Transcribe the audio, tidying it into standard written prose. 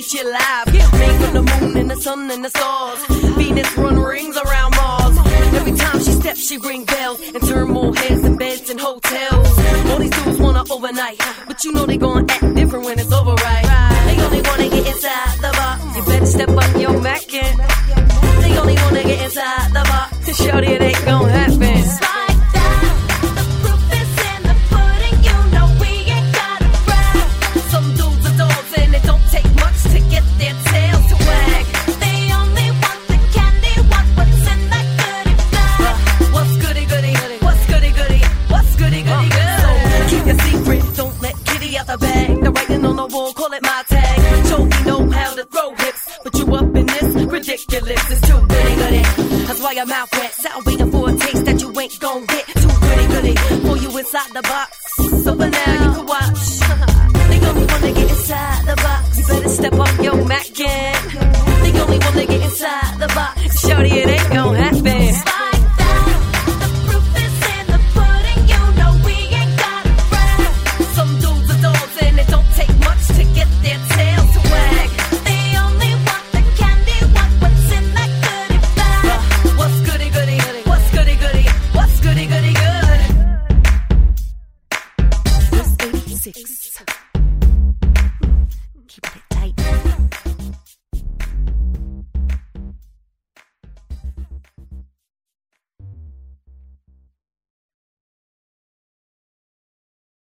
shit live. Made from the moon and the sun and the stars. Venus run rings around Mars. Every time she steps, she ring bells and turn more heads than beds and hotels. All these dudes wanna overnight, but you know they gon' act different when it's over, right? They only wanna get inside the box. You better step up your Mac in. They only wanna get inside the box. Shorty, it ain't gon' happen. The bag, the writing on the wall, call it my tag. Show me know how to throw hips, but you up in this ridiculous. It's too goody. That's why your mouth wet. Sound waiting for a taste that you ain't gon' get. Too goody. For you inside the box. So for now you can watch. They only wanna get inside the box. You better step up your Mac in. They only wanna get inside the box. Shorty, it ain't gon' happen.